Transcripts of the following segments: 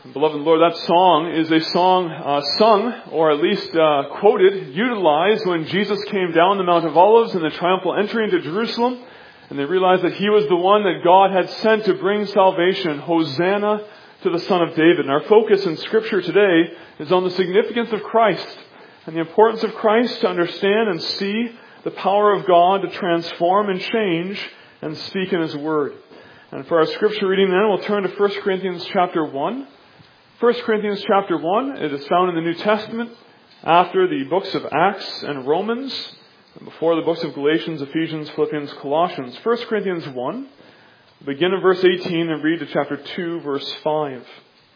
Beloved Lord, that song is a song sung, or at least quoted, utilized when Jesus came down the Mount of Olives in the triumphal entry into Jerusalem, and they realized that He was the one that God had sent to bring salvation. Hosanna to the Son of David. And our focus in Scripture today is on the significance of Christ and the importance of Christ to understand and see the power of God to transform and change and speak in His Word. And for our Scripture reading then, we'll turn to 1 Corinthians chapter 1. 1 Corinthians chapter 1, it is found in the New Testament after the books of Acts and Romans, and before the books of Galatians, Ephesians, Philippians, Colossians. 1 Corinthians 1, begin in verse 18 and read to chapter 2, verse 5.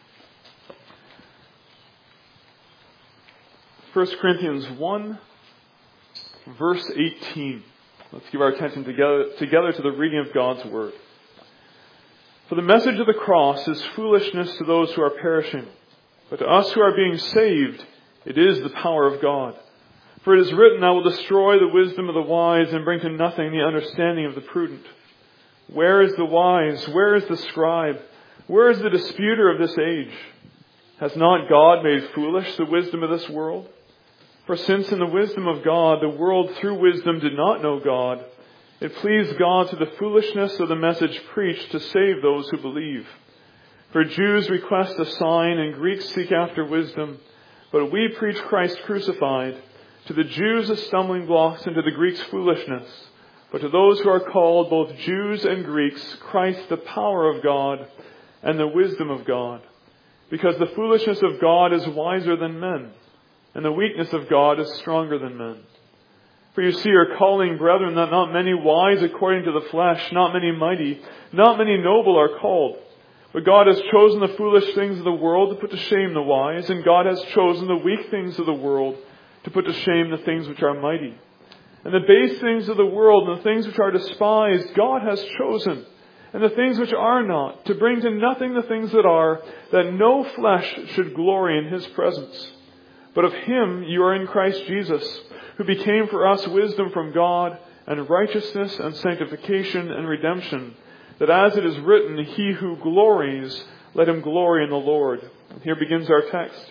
1 Corinthians 1, verse 18. Let's give our attention together to the reading of God's Word. For the message of the cross is foolishness to those who are perishing, but to us who are being saved, it is the power of God. For it is written, I will destroy the wisdom of the wise and bring to nothing the understanding of the prudent. Where is the wise? Where is the scribe? Where is the disputer of this age? Has not God made foolish the wisdom of this world? For since in the wisdom of God, the world through wisdom did not know God, it pleased God through the foolishness of the message preached to save those who believe. For Jews request a sign and Greeks seek after wisdom, but we preach Christ crucified, to the Jews a stumbling block and to the Greeks foolishness, but to those who are called, both Jews and Greeks, Christ the power of God and the wisdom of God. Because the foolishness of God is wiser than men, and the weakness of God is stronger than men. For you see, are calling, brethren, that not many wise according to the flesh, not many mighty, not many noble are called. But God has chosen the foolish things of the world to put to shame the wise, and God has chosen the weak things of the world to put to shame the things which are mighty. And the base things of the world and the things which are despised, God has chosen, and the things which are not, to bring to nothing the things that are, that no flesh should glory in His presence. But of Him you are in Christ Jesus, who became for us wisdom from God, and righteousness and sanctification and redemption, that as it is written, he who glories, let him glory in the Lord. And here begins our text.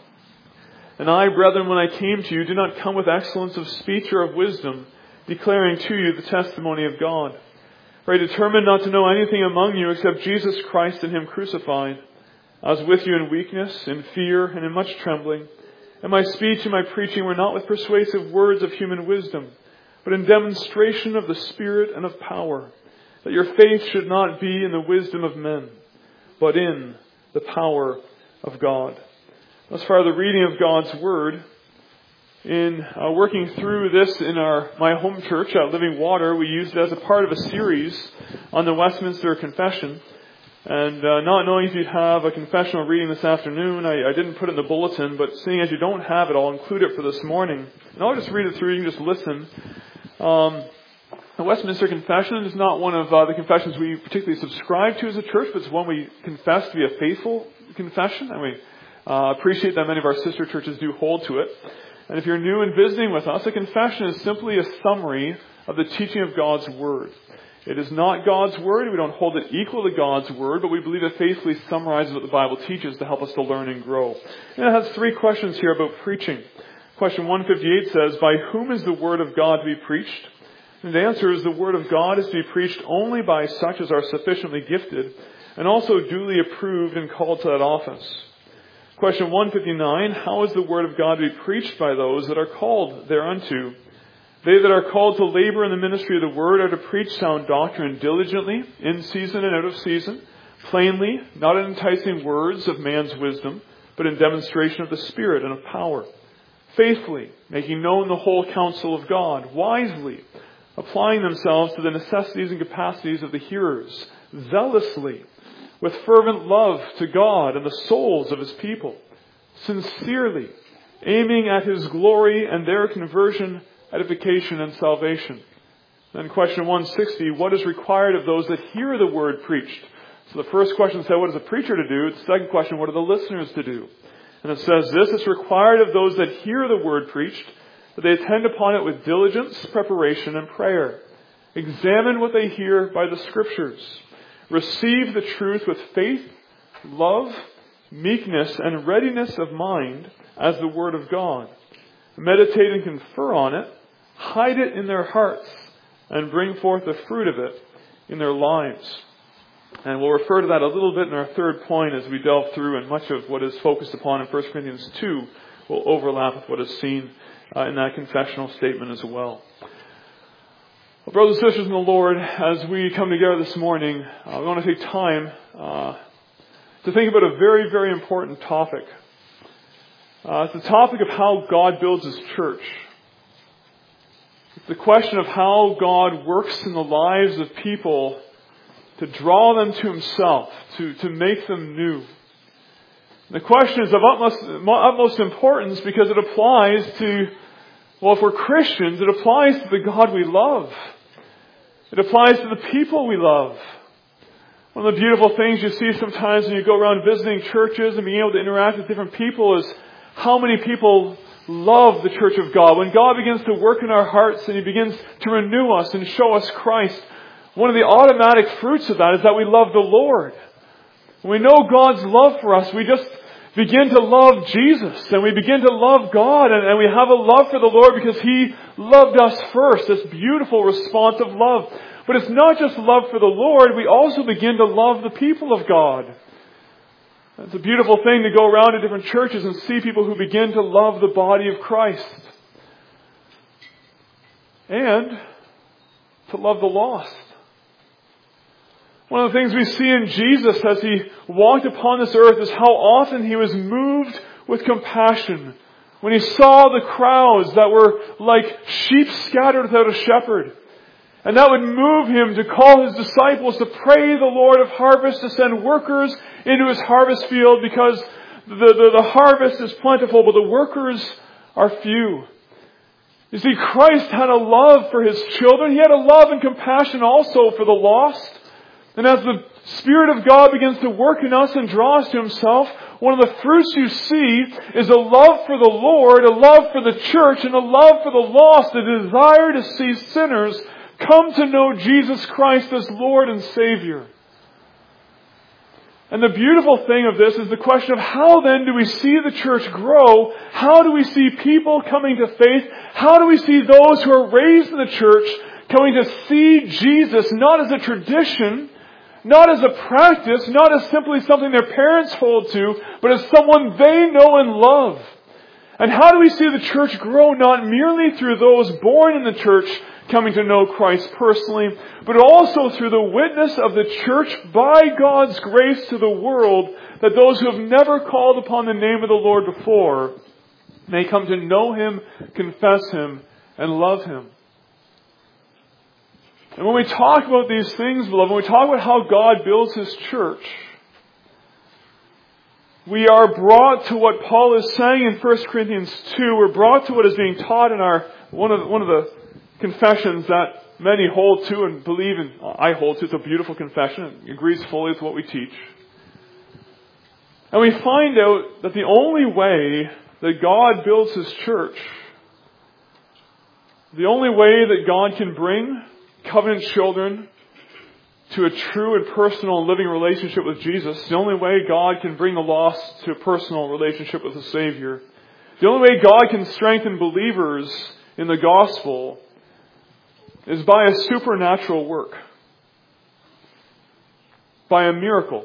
And I, brethren, when I came to you, did not come with excellence of speech or of wisdom, declaring to you the testimony of God. For I determined not to know anything among you except Jesus Christ and Him crucified. I was with you in weakness, in fear, and in much trembling. And my speech and my preaching were not with persuasive words of human wisdom, but in demonstration of the Spirit and of power, that your faith should not be in the wisdom of men, but in the power of God. Thus far, the reading of God's Word. In working through this in my home church at Living Water, we used it as a part of a series on the Westminster Confession. And not knowing if you'd have a confessional reading this afternoon, I didn't put it in the bulletin, but seeing as you don't have it, I'll include it for this morning. And I'll just read it through, you can just listen. The Westminster Confession is not one of the confessions we particularly subscribe to as a church, but it's one we confess to be a faithful confession, and we appreciate that many of our sister churches do hold to it. And if you're new and visiting with us, a confession is simply a summary of the teaching of God's Word. It is not God's Word. We don't hold it equal to God's Word, but we believe it faithfully summarizes what the Bible teaches to help us to learn and grow. And it has 3 questions here about preaching. Question 158 says, by whom is the Word of God to be preached? And the answer is the Word of God is to be preached only by such as are sufficiently gifted and also duly approved and called to that office. Question 159, how is the Word of God to be preached by those that are called thereunto? They that are called to labor in the ministry of the Word are to preach sound doctrine diligently, in season and out of season, plainly, not in enticing words of man's wisdom, but in demonstration of the Spirit and of power. Faithfully, making known the whole counsel of God, wisely, applying themselves to the necessities and capacities of the hearers, zealously, with fervent love to God and the souls of His people, sincerely, aiming at His glory and their conversion, edification, and salvation. Then question 160, what is required of those that hear the word preached? So the first question said, what is the preacher to do? The second question, what are the listeners to do? And it says this, it's required of those that hear the word preached, that they attend upon it with diligence, preparation, and prayer. Examine what they hear by the Scriptures. Receive the truth with faith, love, meekness, and readiness of mind as the Word of God. Meditate and confer on it, hide it in their hearts, and bring forth the fruit of it in their lives. And we'll refer to that a little bit in our third point as we delve through, and much of what is focused upon in 1 Corinthians 2 will overlap with what is seen in that confessional statement as well. Well, brothers and sisters in the Lord, as we come together this morning, we want to take time to think about a very, very important topic. It's the topic of how God builds His church. It's the question of how God works in the lives of people to draw them to Himself, to make them new. The question is of utmost importance because it applies to, well, if we're Christians, it applies to the God we love. It applies to the people we love. One of the beautiful things you see sometimes when you go around visiting churches and being able to interact with different people is how many people love the church of God. When God begins to work in our hearts and He begins to renew us and show us Christ, one of the automatic fruits of that is that we love the Lord. When we know God's love for us, we just begin to love Jesus and we begin to love God, and we have a love for the Lord because He loved us first. This beautiful response of love. But it's not just love for the Lord, we also begin to love the people of God. It's a beautiful thing to go around to different churches and see people who begin to love the body of Christ. And to love the lost. One of the things we see in Jesus as He walked upon this earth is how often He was moved with compassion. When He saw the crowds that were like sheep scattered without a shepherd. And that would move Him to call His disciples to pray the Lord of harvest to send workers into His harvest field, because the harvest is plentiful, but the workers are few. You see, Christ had a love for His children. He had a love and compassion also for the lost. And as the Spirit of God begins to work in us and draw us to Himself, one of the fruits you see is a love for the Lord, a love for the church, and a love for the lost, a desire to see sinners come to know Jesus Christ as Lord and Savior. And the beautiful thing of this is the question of how then do we see the church grow? How do we see people coming to faith? How do we see those who are raised in the church coming to see Jesus not as a tradition, not as a practice, not as simply something their parents hold to, but as someone they know and love? And how do we see the church grow not merely through those born in the church coming to know Christ personally, but also through the witness of the church by God's grace to the world, that those who have never called upon the name of the Lord before may come to know Him, confess Him, and love Him. And when we talk about these things, beloved, when we talk about how God builds His church, we are brought to what Paul is saying in 1 Corinthians 2. We're brought to what is being taught in our one of the confessions that many hold to and believe in. I hold to. It's a beautiful confession. It agrees fully with what we teach. And we find out that the only way that God builds His church, the only way that God can bring covenant children to a true and personal and living relationship with Jesus, the only way God can bring the lost to a personal relationship with the Savior, the only way God can strengthen believers in the gospel is by a supernatural work, by a miracle,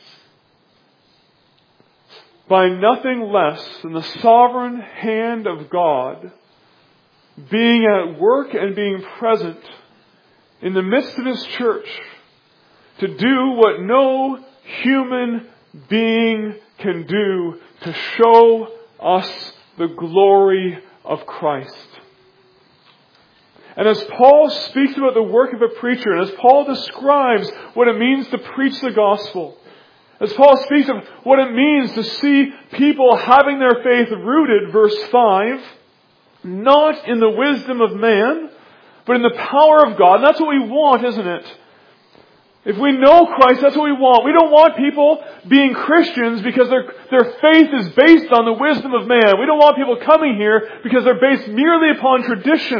by nothing less than the sovereign hand of God being at work and being present in the midst of His church to do what no human being can do, to show us the glory of Christ. And as Paul speaks about the work of a preacher, and as Paul describes what it means to preach the gospel, as Paul speaks of what it means to see people having their faith rooted, verse 5, not in the wisdom of man, but in the power of God. And that's what we want, isn't it? If we know Christ, that's what we want. We don't want people being Christians because their faith is based on the wisdom of man. We don't want people coming here because they're based merely upon tradition,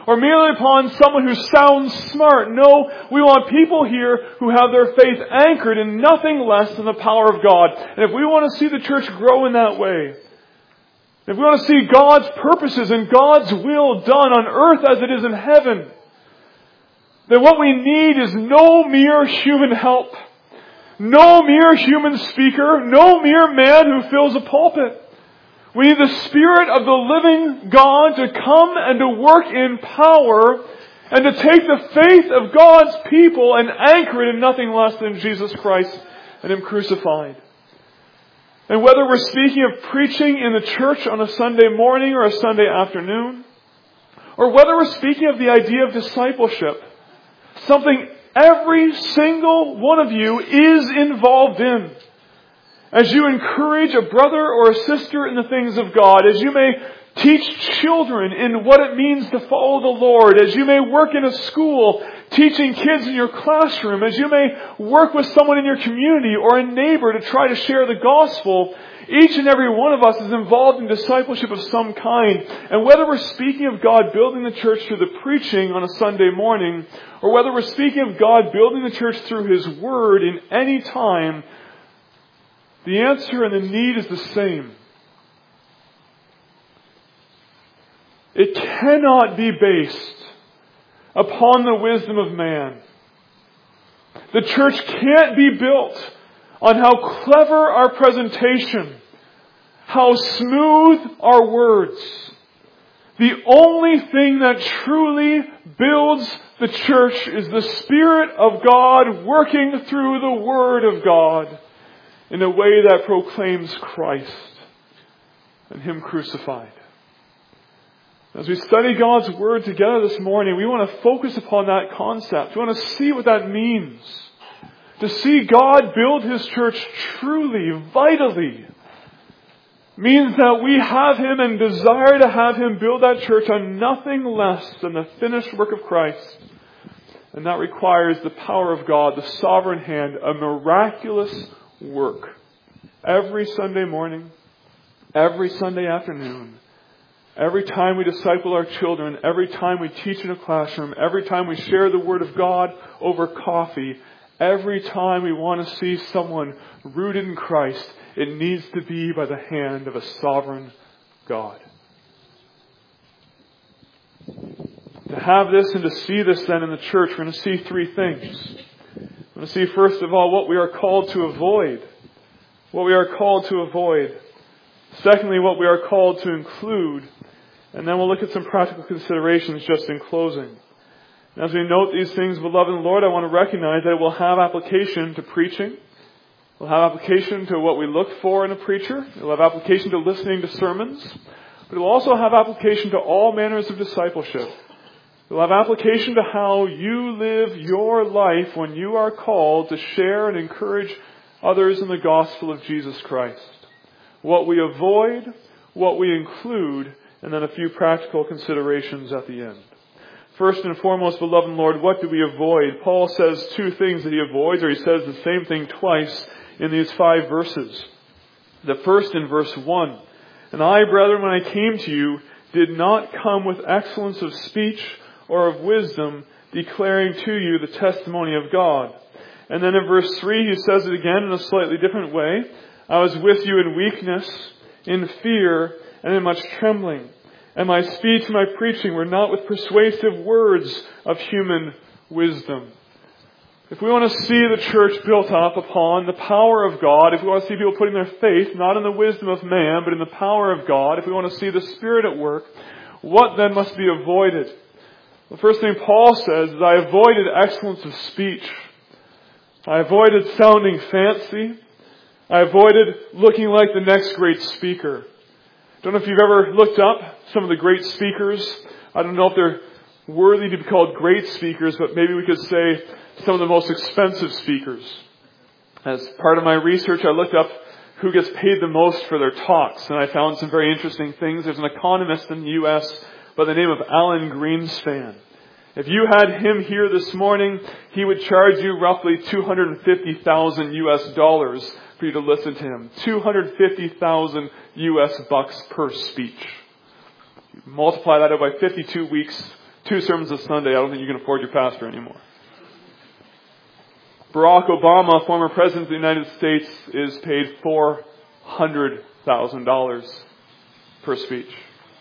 or merely upon someone who sounds smart. No, we want people here who have their faith anchored in nothing less than the power of God. And if we want to see the church grow in that way, if we want to see God's purposes and God's will done on earth as it is in heaven, then what we need is no mere human help, no mere human speaker, no mere man who fills a pulpit. We need the Spirit of the living God to come and to work in power and to take the faith of God's people and anchor it in nothing less than Jesus Christ and Him crucified. And whether we're speaking of preaching in the church on a Sunday morning or a Sunday afternoon, or whether we're speaking of the idea of discipleship, something every single one of you is involved in. As you encourage a brother or a sister in the things of God, as you may teach children in what it means to follow the Lord, as you may work in a school teaching kids in your classroom, as you may work with someone in your community or a neighbor to try to share the gospel, each and every one of us is involved in discipleship of some kind. And whether we're speaking of God building the church through the preaching on a Sunday morning, or whether we're speaking of God building the church through His Word in any time, the answer and the need is the same. It cannot be based upon the wisdom of man. The church can't be built on how clever our presentation, how smooth our words. The only thing that truly builds the church is the Spirit of God working through the Word of God in a way that proclaims Christ and Him crucified. As we study God's Word together this morning, we want to focus upon that concept. We want to see what that means. To see God build His church truly, vitally, means that we have Him and desire to have Him build that church on nothing less than the finished work of Christ. And that requires the power of God, the sovereign hand, a miraculous work. Every Sunday morning, every Sunday afternoon, every time we disciple our children, every time we teach in a classroom, every time we share the Word of God over coffee, every time we want to see someone rooted in Christ, it needs to be by the hand of a sovereign God. To have this and to see this then in the church, we're going to see three things. We're going to see first of all what we are called to avoid. What we are called to avoid. Secondly, what we are called to include. And then we'll look at some practical considerations just in closing. And as we note these things, beloved in the Lord, I want to recognize that it will have application to preaching. It will have application to what we look for in a preacher. It will have application to listening to sermons. But it will also have application to all manners of discipleship. It will have application to how you live your life when you are called to share and encourage others in the gospel of Jesus Christ. What we avoid, what we include, and then a few practical considerations at the end. First and foremost, beloved Lord, what do we avoid? Paul says two things that he avoids, or he says the same thing twice in these 5 verses. The first in verse 1. And I, brethren, when I came to you, did not come with excellence of speech or of wisdom, declaring to you the testimony of God. And then in verse 3, he says it again in a slightly different way. I was with you in weakness, in fear, and in much trembling. And my speech and my preaching were not with persuasive words of human wisdom. If we want to see the church built up upon the power of God, if we want to see people putting their faith not in the wisdom of man, but in the power of God, if we want to see the Spirit at work, what then must be avoided? The first thing Paul says is, I avoided excellence of speech. I avoided sounding fancy. I avoided looking like the next great speaker. I don't know if you've ever looked up some of the great speakers. I don't know if they're worthy to be called great speakers, but maybe we could say some of the most expensive speakers. As part of my research, I looked up who gets paid the most for their talks, and I found some very interesting things. There's an economist in the U.S. by the name of Alan Greenspan. If you had him here this morning, he would charge you roughly $250,000 US for you to listen to him. $250,000 US per speech. You multiply that out by 52 weeks, 2 sermons a Sunday, I don't think you can afford your pastor anymore. Barack Obama, former President of the United States, is paid $400,000 per speech.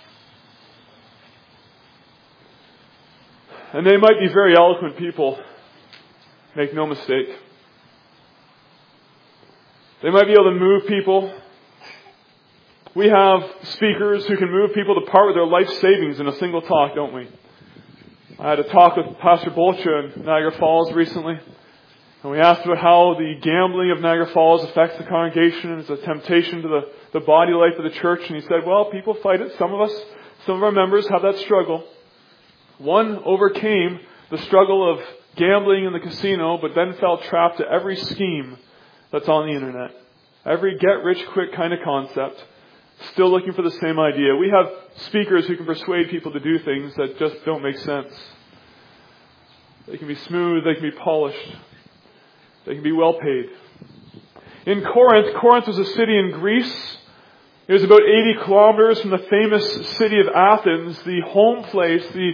And they might be very eloquent people, make no mistake. They might be able to move people. We have speakers who can move people to part with their life savings in a single talk, don't we? I had a talk with Pastor Bolcha in Niagara Falls recently, and we asked about how the gambling of Niagara Falls affects the congregation and is a temptation to the body life of the church. And he said, well, people fight it. Some of our members have that struggle. One overcame the struggle of gambling in the casino, but then fell trapped to every scheme that's on the internet. Every get-rich-quick kind of concept. Still looking for the same idea. We have speakers who can persuade people to do things that just don't make sense. They can be smooth, they can be polished, they can be well paid. In Corinth was a city in Greece. It was about 80 kilometers from the famous city of Athens, the home place, the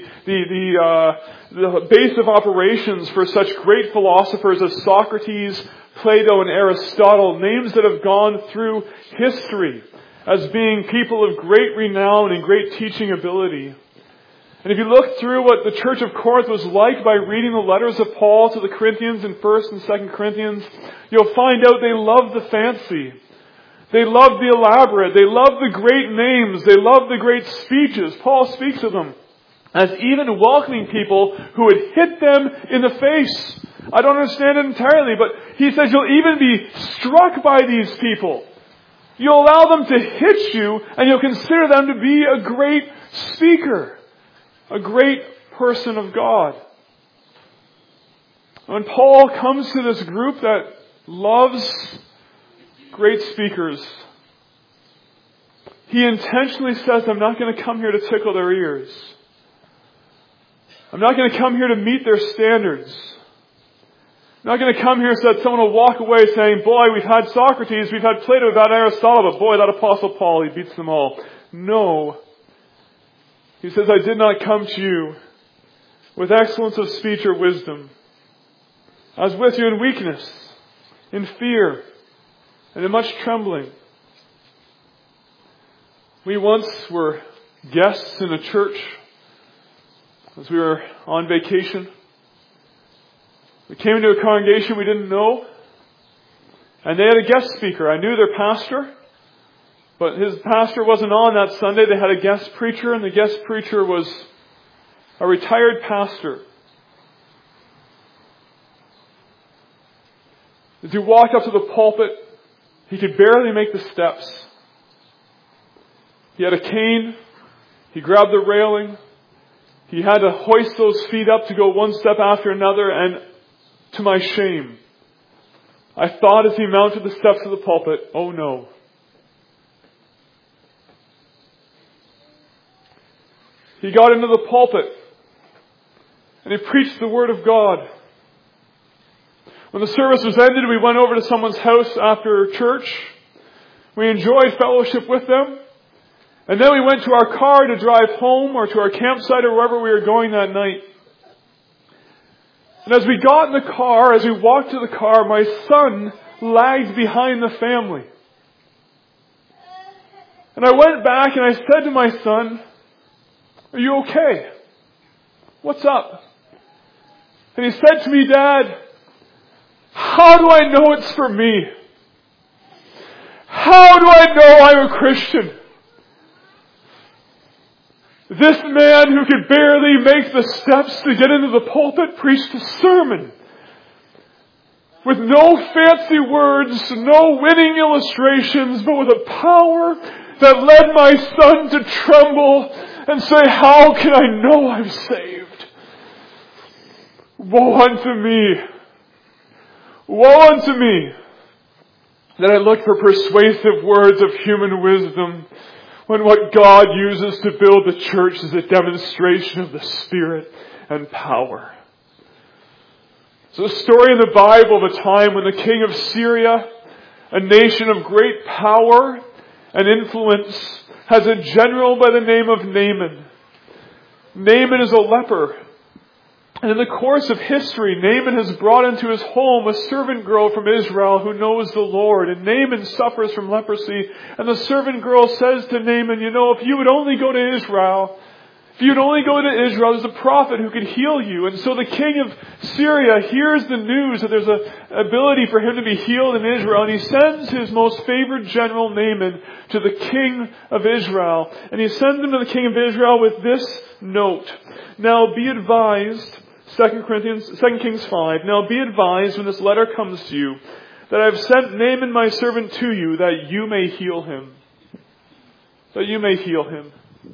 base of operations for such great philosophers as Socrates, Plato, and Aristotle, names that have gone through history as being people of great renown and great teaching ability. And if you look through what the church of Corinth was like by reading the letters of Paul to the Corinthians in 1 and 2 Corinthians, you'll find out they loved the fancy. They loved the elaborate. They loved the great names. They loved the great speeches. Paul speaks of them as even welcoming people who would hit them in the face. I don't understand it entirely, but he says you'll even be struck by these people. You'll allow them to hit you, and you'll consider them to be a great speaker, a great person of God. When Paul comes to this group that loves great speakers, he intentionally says, I'm not going to come here to tickle their ears. I'm not going to come here to meet their standards. I'm not going to come here so that someone will walk away saying, boy, we've had Socrates, we've had Plato, we've had Aristotle, but boy, that Apostle Paul, he beats them all. No. He says, I did not come to you with excellence of speech or wisdom. I was with you in weakness, in fear, and in much trembling. We once were guests in a church as we were on vacation. We came into a congregation we didn't know, and they had a guest speaker. I knew their pastor, but his pastor wasn't on that Sunday. They had a guest preacher, and the guest preacher was a retired pastor. As he walked up to the pulpit, he could barely make the steps. He had a cane. He grabbed the railing. He had to hoist those feet up to go one step after another, and to my shame, I thought as he mounted the steps of the pulpit, oh no. He got into the pulpit and he preached the Word of God. When the service was ended, we went over to someone's house after church. We enjoyed fellowship with them. And then we went to our car to drive home or to our campsite or wherever we were going that night. And as we got in the car, as we walked to the car, my son lagged behind the family. And I went back and I said to my son, are you okay? What's up? And he said to me, Dad, how do I know it's for me? How do I know I'm a Christian? This man who could barely make the steps to get into the pulpit preached a sermon with no fancy words, no winning illustrations, but with a power that led my son to tremble and say, how can I know I'm saved? Woe unto me! Woe unto me that I look for persuasive words of human wisdom when what God uses to build the church is a demonstration of the Spirit and power. It's a story in the Bible of a time when the king of Syria, a nation of great power and influence, has a general by the name of Naaman. Naaman is a leper. And in the course of history, Naaman has brought into his home a servant girl from Israel who knows the Lord. And Naaman suffers from leprosy. And the servant girl says to Naaman, if you would only go to Israel, there's a prophet who could heal you. And so the king of Syria hears the news that there's an ability for him to be healed in Israel. And he sends his most favored general, Naaman, to the king of Israel. And he sends him to the king of Israel with this note. Now be advised, 2 Kings 5, now be advised when this letter comes to you, that I have sent Naaman my servant to you, that you may heal him. That you may heal him.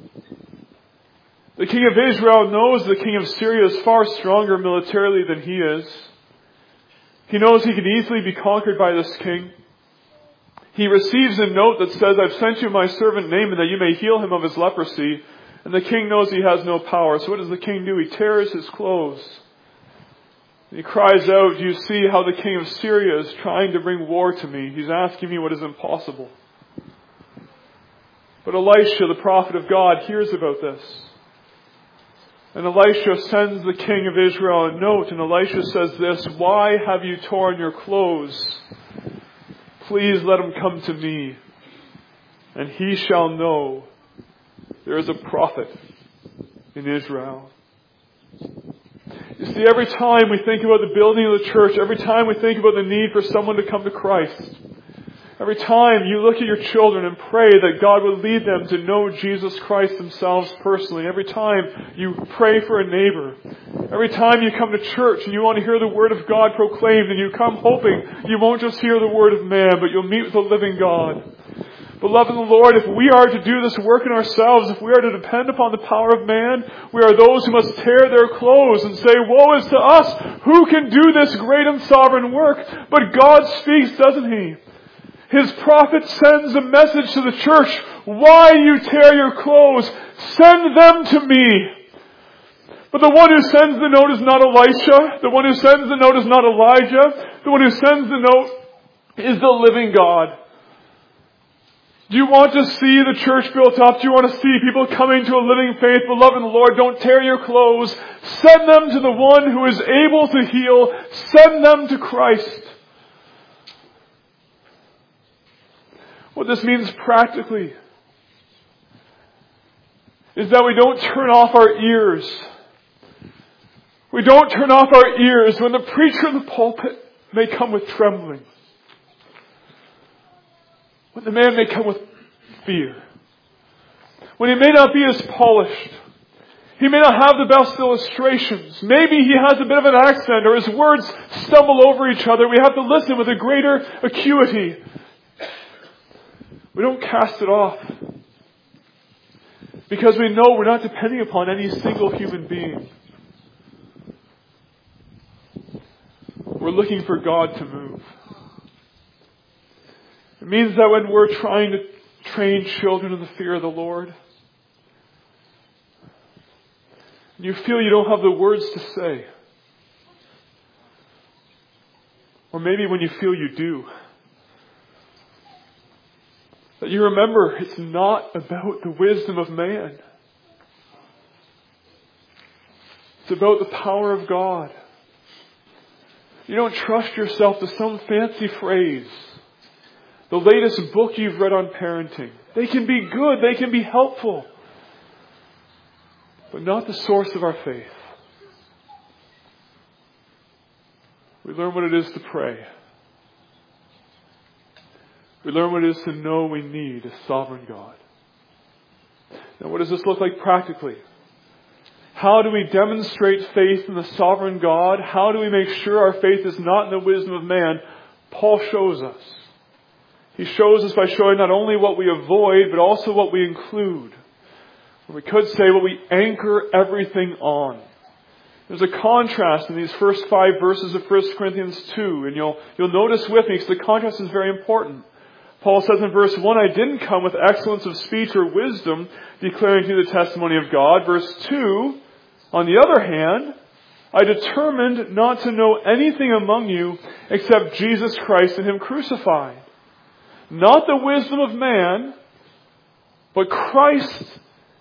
The king of Israel knows the king of Syria is far stronger militarily than he is. He knows he can easily be conquered by this king. He receives a note that says, I've sent you my servant Naaman that you may heal him of his leprosy. And the king knows he has no power. So what does the king do? He tears his clothes. He cries out, do you see how the king of Syria is trying to bring war to me? He's asking me what is impossible. But Elisha, the prophet of God, hears about this. And Elisha sends the king of Israel a note, and Elisha says this, why have you torn your clothes? Please let him come to me, and he shall know there is a prophet in Israel. You see, every time we think about the building of the church, every time we think about the need for someone to come to Christ, every time you look at your children and pray that God will lead them to know Jesus Christ themselves personally, every time you pray for a neighbor, every time you come to church and you want to hear the Word of God proclaimed, and you come hoping you won't just hear the Word of man, but you'll meet with the living God. Beloved in the Lord, if we are to do this work in ourselves, if we are to depend upon the power of man, we are those who must tear their clothes and say, woe is to us! Who can do this great and sovereign work? But God speaks, doesn't He? His prophet sends a message to the church. Why you tear your clothes? Send them to me. But the one who sends the note is not Elisha. The one who sends the note is not Elijah. The one who sends the note is the living God. Do you want to see the church built up? Do you want to see people coming to a living faith? Beloved in the Lord, don't tear your clothes. Send them to the one who is able to heal. Send them to Christ. What this means practically is that we don't turn off our ears. We don't turn off our ears when the preacher in the pulpit may come with trembling. When the man may come with fear. When he may not be as polished. He may not have the best illustrations. Maybe he has a bit of an accent or his words stumble over each other. We have to listen with a greater acuity. We don't cast it off. Because we know we're not depending upon any single human being. We're looking for God to move. It means that when we're trying to train children in the fear of the Lord, and you feel you don't have the words to say, or maybe when you feel you do, that you remember it's not about the wisdom of man. It's about the power of God. You don't trust yourself to some fancy phrase. The latest book you've read on parenting. They can be good. They can be helpful. But not the source of our faith. We learn what it is to pray. We learn what it is to know we need a sovereign God. Now, what does this look like practically? How do we demonstrate faith in the sovereign God? How do we make sure our faith is not in the wisdom of man? Paul shows us. He shows us by showing not only what we avoid, but also what we include. Or we could say what we anchor everything on. There's a contrast in these first 5 verses of 1 Corinthians 2. And you'll notice with me, because the contrast is very important. Paul says in verse 1, I didn't come with excellence of speech or wisdom, declaring to you the testimony of God. Verse 2, on the other hand, I determined not to know anything among you except Jesus Christ and Him crucified. Not the wisdom of man, but Christ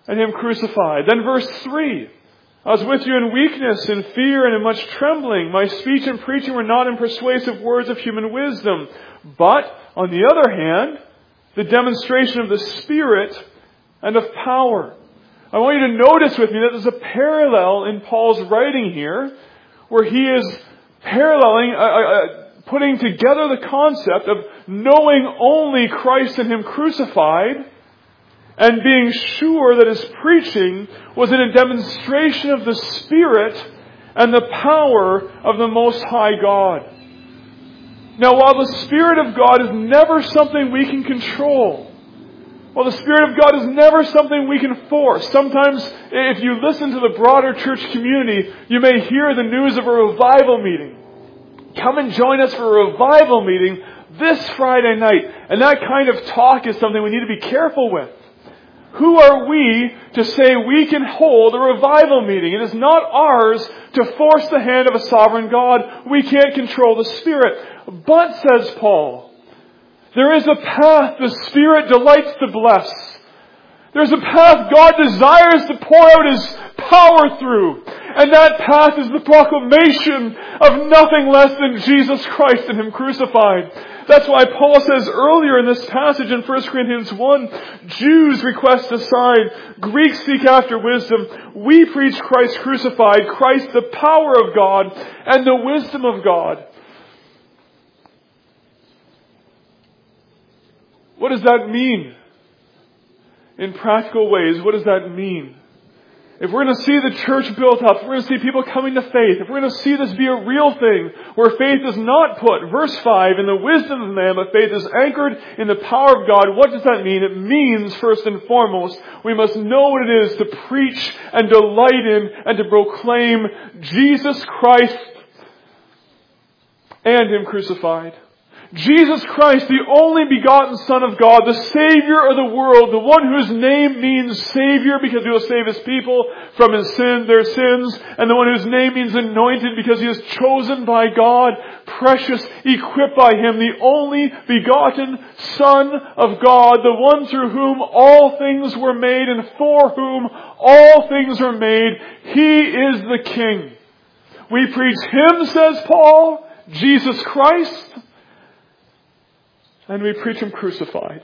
and Him crucified. Then verse 3. I was with you in weakness, in fear, and in much trembling. My speech and preaching were not in persuasive words of human wisdom, but, on the other hand, the demonstration of the Spirit and of power. I want you to notice with me that there's a parallel in Paul's writing here, where he is paralleling, putting together the concept of knowing only Christ and Him crucified, and being sure that his preaching was in a demonstration of the Spirit and the power of the Most High God. Now, while the Spirit of God is never something we can control, while the Spirit of God is never something we can force, sometimes if you listen to the broader church community, you may hear the news of a revival meeting. Come and join us for a revival meeting this Friday night. And that kind of talk is something we need to be careful with. Who are we to say we can hold a revival meeting? It is not ours to force the hand of a sovereign God. We can't control the Spirit. But, says Paul, there is a path the Spirit delights to bless. There's a path God desires to pour out His power through. And that path is the proclamation of nothing less than Jesus Christ and Him crucified. That's why Paul says earlier in this passage in 1 Corinthians 1, Jews request a sign, Greeks seek after wisdom. We preach Christ crucified, Christ the power of God and the wisdom of God. What does that mean? In practical ways, what does that mean? If we're going to see the church built up, if we're going to see people coming to faith, if we're going to see this be a real thing, where faith is not put, verse 5, in the wisdom of man, but faith is anchored in the power of God, what does that mean? It means, first and foremost, we must know what it is to preach and delight in and to proclaim Jesus Christ and Him crucified. Jesus Christ, the only begotten Son of God, the Savior of the world, the one whose name means Savior because He will save His people from their sins, and the one whose name means anointed because He is chosen by God, precious, equipped by Him, the only begotten Son of God, the one through whom all things were made and for whom all things are made. He is the King. We preach Him, says Paul, Jesus Christ, and we preach Him crucified.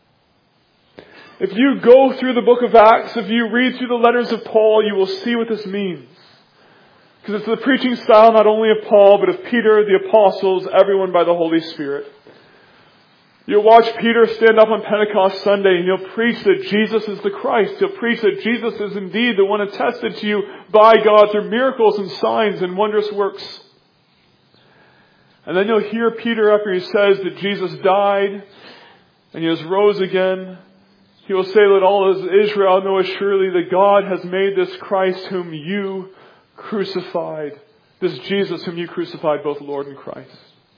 If you go through the book of Acts, if you read through the letters of Paul, you will see what this means. Because it's the preaching style not only of Paul, but of Peter, the apostles, everyone by the Holy Spirit. You'll watch Peter stand up on Pentecost Sunday and he'll preach that Jesus is the Christ. He'll preach that Jesus is indeed the one attested to you by God through miracles and signs and wondrous works. And then you'll hear Peter after he says that Jesus died and He has rose again. He will say, let all of Israel know assuredly that God has made this Christ whom you crucified, this Jesus whom you crucified, both Lord and Christ.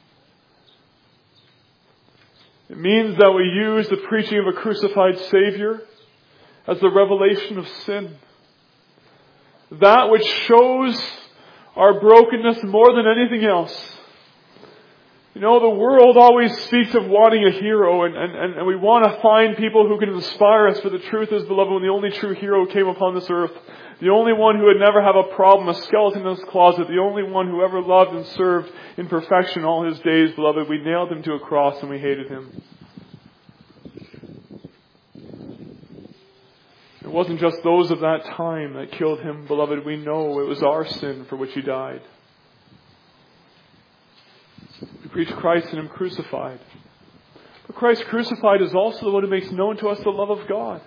It means that we use the preaching of a crucified Savior as the revelation of sin. That which shows our brokenness more than anything else. You know, the world always speaks of wanting a hero, and we want to find people who can inspire us, for the truth is, beloved, when the only true hero came upon this earth, the only one who would never have a problem, a skeleton in his closet, the only one who ever loved and served in perfection all His days, beloved, we nailed Him to a cross and we hated Him. It wasn't just those of that time that killed Him, beloved. We know it was our sin for which He died. We preach Christ and Him crucified. But Christ crucified is also the one who makes known to us the love of God.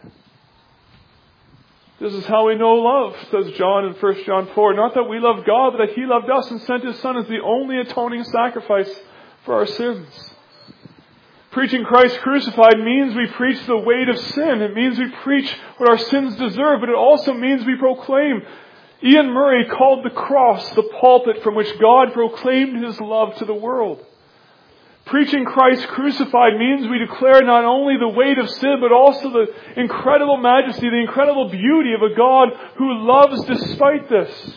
This is how we know love, says John in 1 John 4. Not that we love God, but that He loved us and sent His Son as the only atoning sacrifice for our sins. Preaching Christ crucified means we preach the weight of sin. It means we preach what our sins deserve, but it also means we proclaim. Ian Murray called the cross the pulpit from which God proclaimed His love to the world. Preaching Christ crucified means we declare not only the weight of sin, but also the incredible majesty, the incredible beauty of a God who loves despite this.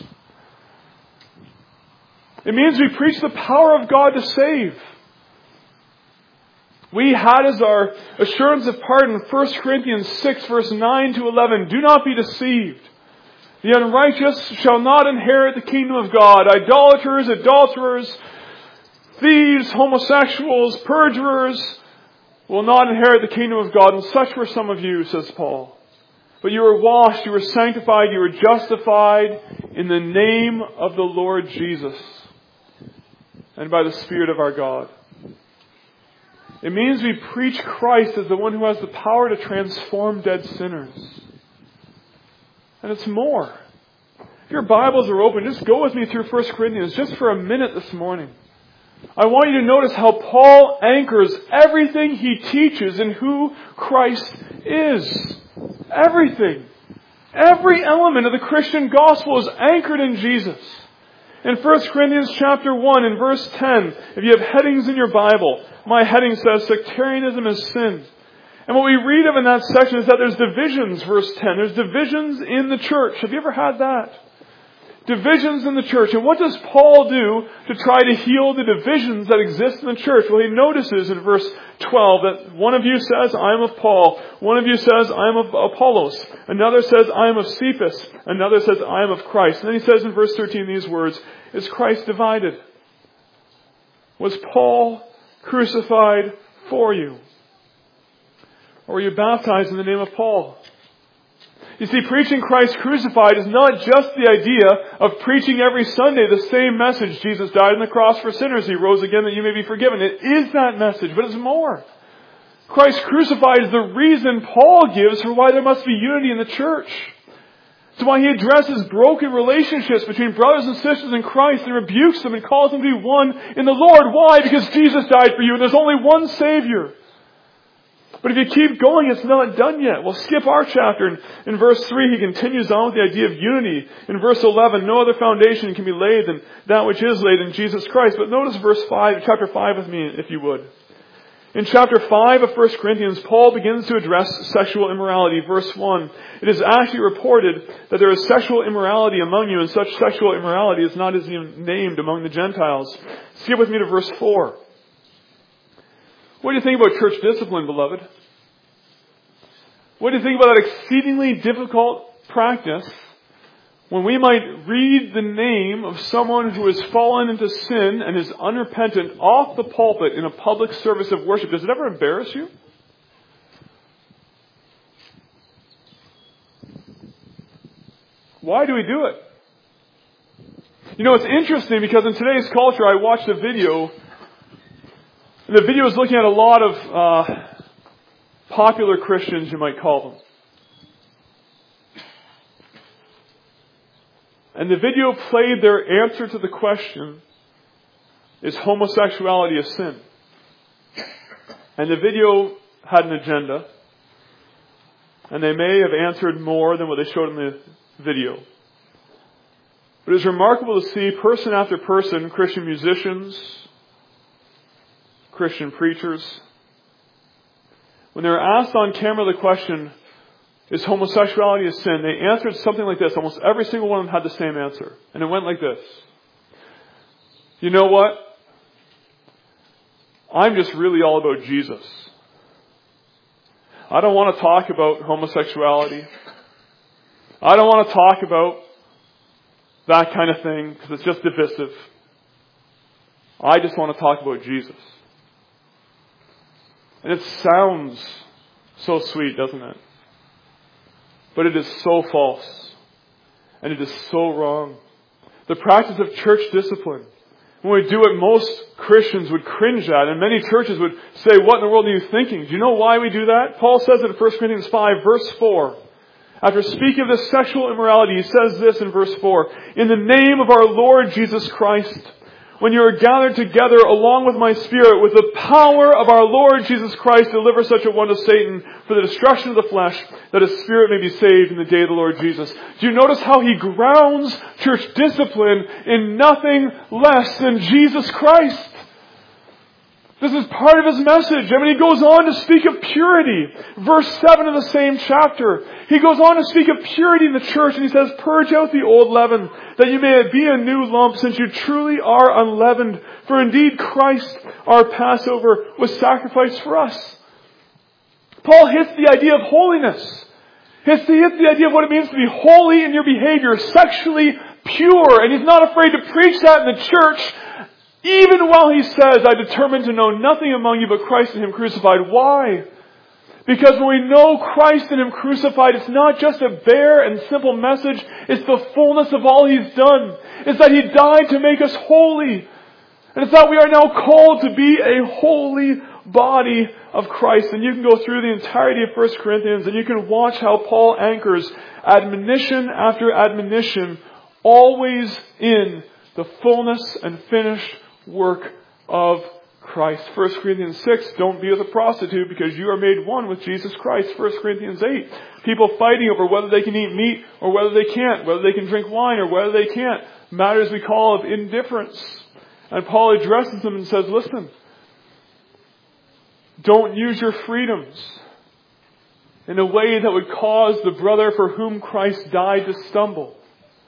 It means we preach the power of God to save. We had as our assurance of pardon 1 Corinthians 6 verse 9 to 11. Do not be deceived. The unrighteous shall not inherit the kingdom of God. Idolaters, adulterers, thieves, homosexuals, perjurers will not inherit the kingdom of God. And such were some of you, says Paul. But you were washed, you were sanctified, you were justified in the name of the Lord Jesus and by the Spirit of our God. It means we preach Christ as the one who has the power to transform dead sinners. And it's more. If your Bibles are open, just go with me through 1 Corinthians just for a minute this morning. I want you to notice how Paul anchors everything he teaches in who Christ is. Everything. Every element of the Christian gospel is anchored in Jesus. In 1 Corinthians chapter 1 in verse 10, if you have headings in your Bible, my heading says sectarianism is sin. And what we read of in that section is that there's divisions, verse 10. There's divisions in the church. Have you ever had that? Divisions in the church. And what does Paul do to try to heal the divisions that exist in the church? Well, he notices in verse 12 that one of you says, I am of Paul. One of you says, I am of Apollos. Another says, I am of Cephas. Another says, I am of Christ. And then he says in verse 13 these words, is Christ divided? Was Paul crucified for you? Or were you baptized in the name of Paul? You see, preaching Christ crucified is not just the idea of preaching every Sunday the same message. Jesus died on the cross for sinners. He rose again that you may be forgiven. It is that message, but it's more. Christ crucified is the reason Paul gives for why there must be unity in the church. It's why he addresses broken relationships between brothers and sisters in Christ and rebukes them and calls them to be one in the Lord. Why? Because Jesus died for you and there's only one Savior. But if you keep going, it's not done yet. We'll skip our chapter. In verse 3, he continues on with the idea of unity. In verse 11, no other foundation can be laid than that which is laid in Jesus Christ. But notice chapter 5 with me, if you would. In chapter 5 of 1 Corinthians, Paul begins to address sexual immorality. Verse 1, it is actually reported that there is sexual immorality among you, and such sexual immorality is not even named among the Gentiles. Skip with me to verse 4. What do you think about church discipline, beloved? What do you think about that exceedingly difficult practice when we might read the name of someone who has fallen into sin and is unrepentant off the pulpit in a public service of worship? Does it ever embarrass you? Why do we do it? You know, it's interesting because in today's culture, I watched a video. And the video is looking at a lot of popular Christians, you might call them. And the video played their answer to the question, is homosexuality a sin? And the video had an agenda. And they may have answered more than what they showed in the video. But it's remarkable to see person after person, Christian musicians, Christian preachers, when they were asked on camera the question, is homosexuality a sin? They answered something like this. Almost every single one of them had the same answer. And it went like this. You know what? I'm just really all about Jesus. I don't want to talk about homosexuality. I don't want to talk about that kind of thing because it's just divisive. I just want to talk about Jesus. And it sounds so sweet, doesn't it? But it is so false. And it is so wrong. The practice of church discipline, when we do it, most Christians would cringe at, and many churches would say, what in the world are you thinking? Do you know why we do that? Paul says it in 1 Corinthians 5, verse 4. After speaking of this sexual immorality, he says this in verse 4. In the name of our Lord Jesus Christ, when you are gathered together along with my Spirit, with the power of our Lord Jesus Christ, deliver such a one to Satan for the destruction of the flesh, that his spirit may be saved in the day of the Lord Jesus. Do you notice how he grounds church discipline in nothing less than Jesus Christ? This is part of his message. I mean, he goes on to speak of purity. Verse 7 of the same chapter. He goes on to speak of purity in the church, and he says, "Purge out the old leaven, that you may be a new lump, since you truly are unleavened. For indeed Christ, our Passover, was sacrificed for us." Paul hits the idea of holiness. He hits the idea of what it means to be holy in your behavior, sexually pure. And he's not afraid to preach that in the church, even while he says, "I determined to know nothing among you but Christ and Him crucified." Why? Because when we know Christ and Him crucified, it's not just a bare and simple message. It's the fullness of all He's done. It's that He died to make us holy. And it's that we are now called to be a holy body of Christ. And you can go through the entirety of 1 Corinthians and you can watch how Paul anchors admonition after admonition, always in the fullness and finished work of Christ. 1 Corinthians 6, don't be with a prostitute because you are made one with Jesus Christ. 1 Corinthians 8, people fighting over whether they can eat meat or whether they can't, whether they can drink wine or whether they can't. Matters we call of indifference. And Paul addresses them and says, listen, don't use your freedoms in a way that would cause the brother for whom Christ died to stumble.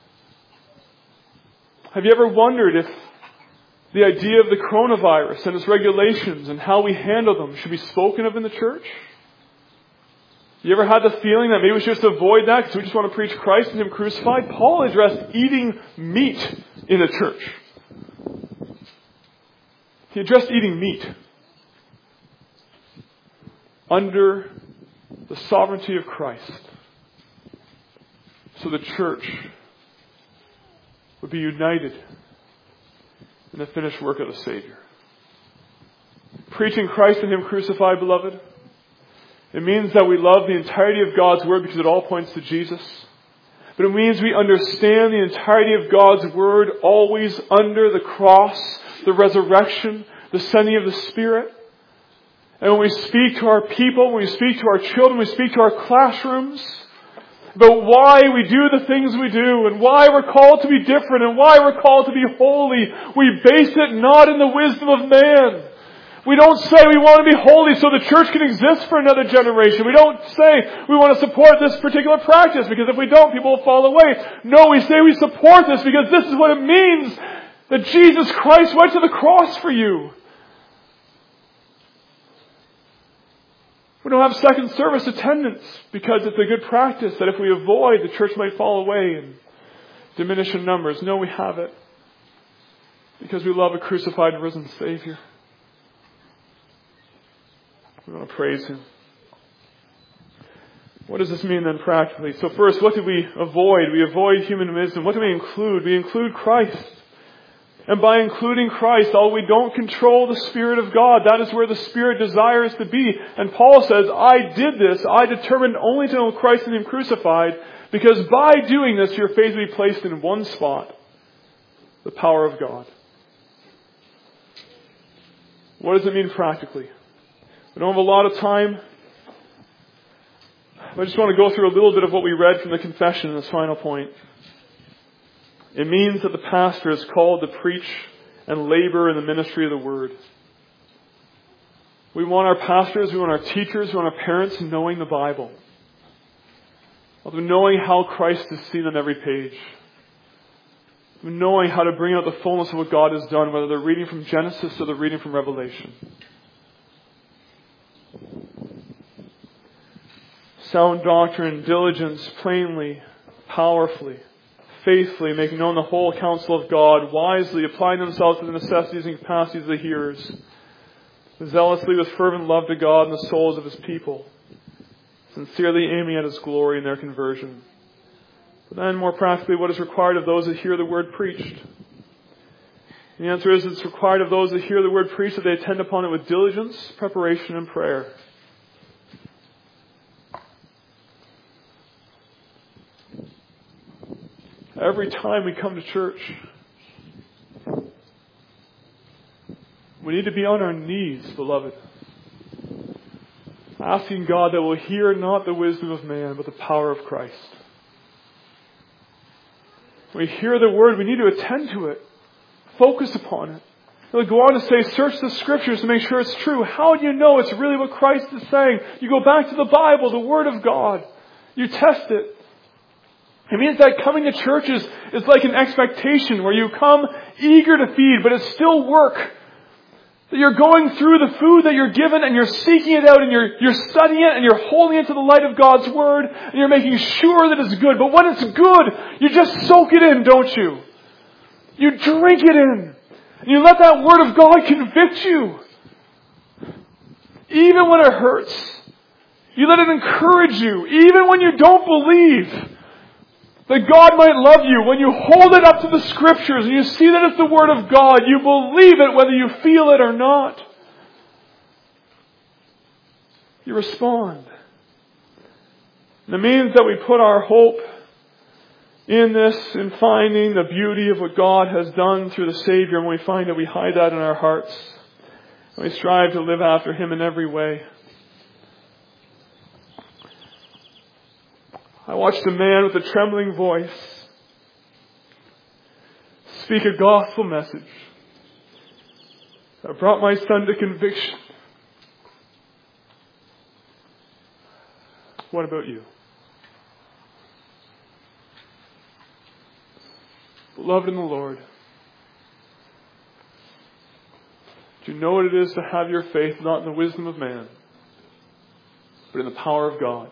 Have you ever wondered if the idea of the coronavirus and its regulations and how we handle them should be spoken of in the church? You ever had the feeling that maybe we should just avoid that because we just want to preach Christ and Him crucified? Paul addressed eating meat in a church. He addressed eating meat under the sovereignty of Christ, so the church would be united in the finished work of the Savior. Preaching Christ and Him crucified, beloved, it means that we love the entirety of God's Word because it all points to Jesus. But it means we understand the entirety of God's Word always under the cross, the resurrection, the sending of the Spirit. And when we speak to our people, when we speak to our children, we speak to our classrooms about why we do the things we do and why we're called to be different and why we're called to be holy, we base it not in the wisdom of man. We don't say we want to be holy so the church can exist for another generation. We don't say we want to support this particular practice because if we don't, people will fall away. No, we say we support this because this is what it means that Jesus Christ went to the cross for you. We don't have second service attendance because it's a good practice that if we avoid, the church might fall away and diminish in numbers. No, we have it because we love a crucified and risen Savior. We want to praise Him. What does this mean then practically? So first, what do we avoid? We avoid human wisdom. What do we include? We include Christ. And by including Christ, we don't control the Spirit of God. That is where the Spirit desires to be. And Paul says, I did this. I determined only to know Christ and Him crucified, because by doing this, your faith will be placed in one spot, the power of God. What does it mean practically? We don't have a lot of time. I just want to go through a little bit of what we read from the confession in this final point. It means that the pastor is called to preach and labor in the ministry of the Word. We want our pastors, we want our teachers, we want our parents knowing the Bible. Knowing how Christ is seen on every page. Knowing how to bring out the fullness of what God has done, whether they're reading from Genesis or they're reading from Revelation. Sound doctrine, diligence, plainly, powerfully, faithfully, making known the whole counsel of God, wisely applying themselves to the necessities and capacities of the hearers, zealously with fervent love to God and the souls of His people, sincerely aiming at His glory in their conversion. But then, more practically, what is required of those that hear the Word preached? The answer is it's required of those that hear the Word preached that they attend upon it with diligence, preparation, and prayer. Every time we come to church, we need to be on our knees, beloved, asking God that we'll hear not the wisdom of man, but the power of Christ. When we hear the Word, we need to attend to it, focus upon it, He'll go on to say, search the Scriptures to make sure it's true. How do you know it's really what Christ is saying? You go back to the Bible, the Word of God. You test it. It means that coming to church is like an expectation where you come eager to feed, but it's still work. That you're going through the food that you're given and you're seeking it out and you're studying it and you're holding it to the light of God's Word and you're making sure that it's good. But when it's good, you just soak it in, don't you? You drink it in. And you let that Word of God convict you. Even when it hurts. You let it encourage you. Even when you don't believe that God might love you, when you hold it up to the Scriptures and you see that it's the Word of God, you believe it whether you feel it or not. You respond. And it means that we put our hope in this, in finding the beauty of what God has done through the Savior, and we find that we hide that in our hearts. And we strive to live after Him in every way. I watched a man with a trembling voice speak a gospel message that brought my son to conviction. What about you? Beloved in the Lord, do you know what it is to have your faith not in the wisdom of man, but in the power of God?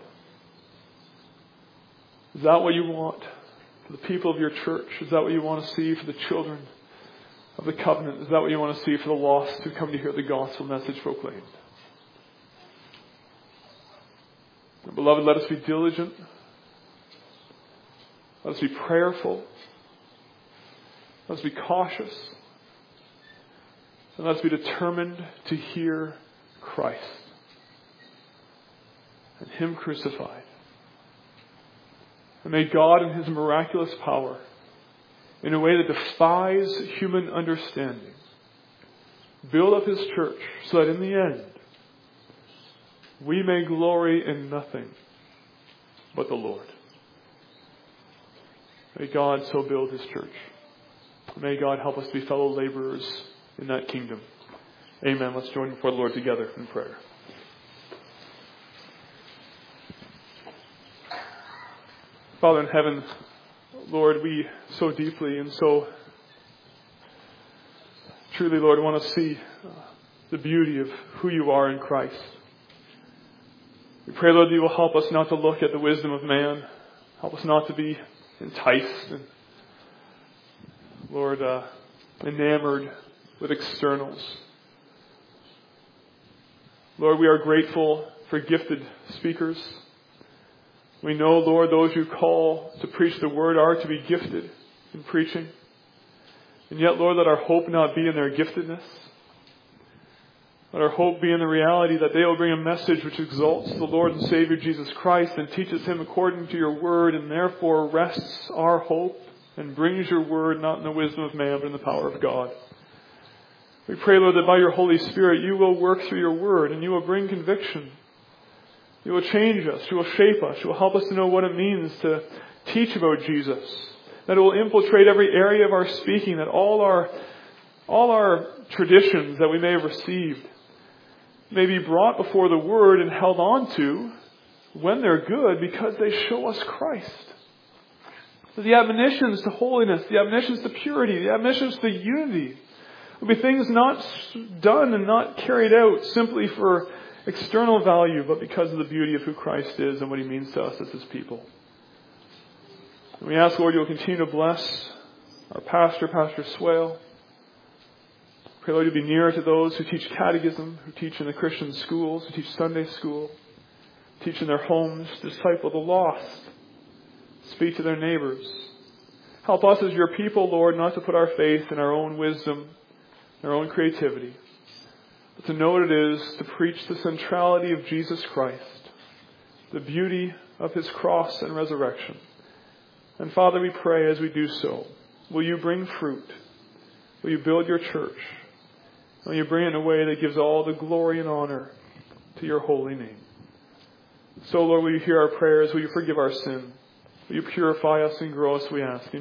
Is that what you want for the people of your church? Is that what you want to see for the children of the covenant? Is that what you want to see for the lost who come to hear the gospel message proclaimed? And beloved, let us be diligent. Let us be prayerful. Let us be cautious. And let us be determined to hear Christ and Him crucified. And may God in His miraculous power, in a way that defies human understanding, build up His church so that in the end, we may glory in nothing but the Lord. May God so build His church. May God help us be fellow laborers in that kingdom. Amen. Let's join before the Lord together in prayer. Father in heaven, Lord, we so deeply and so truly, Lord, want to see the beauty of who you are in Christ. We pray, Lord, that you will help us not to look at the wisdom of man. Help us not to be enticed and, Lord, enamored with externals. Lord, we are grateful for gifted speakers. We know, Lord, those you call to preach the word are to be gifted in preaching. And yet, Lord, let our hope not be in their giftedness. Let our hope be in the reality that they will bring a message which exalts the Lord and Savior Jesus Christ and teaches Him according to your word, and therefore rests our hope and brings your word not in the wisdom of man but in the power of God. We pray, Lord, that by your Holy Spirit you will work through your word and you will bring conviction. You will change us. You will shape us. You will help us to know what it means to teach about Jesus. That it will infiltrate every area of our speaking. That all our traditions that we may have received may be brought before the Word and held on to when they're good because they show us Christ. So the admonitions to holiness, the admonitions to purity, the admonitions to unity will be things not done and not carried out simply for external value, but because of the beauty of who Christ is and what He means to us as His people. And we ask, Lord, you will continue to bless our pastor, Pastor Swale. Pray, Lord, you be near to those who teach catechism, who teach in the Christian schools, who teach Sunday school, teach in their homes, disciple the lost, speak to their neighbors. Help us as your people, Lord, not to put our faith in our own wisdom, our own creativity, but to know what it is to preach the centrality of Jesus Christ, the beauty of His cross and resurrection. And Father, we pray as we do so, will you bring fruit? Will you build your church? Will you bring it in a way that gives all the glory and honor to your holy name? So, Lord, will you hear our prayers? Will you forgive our sin? Will you purify us and grow us, we ask?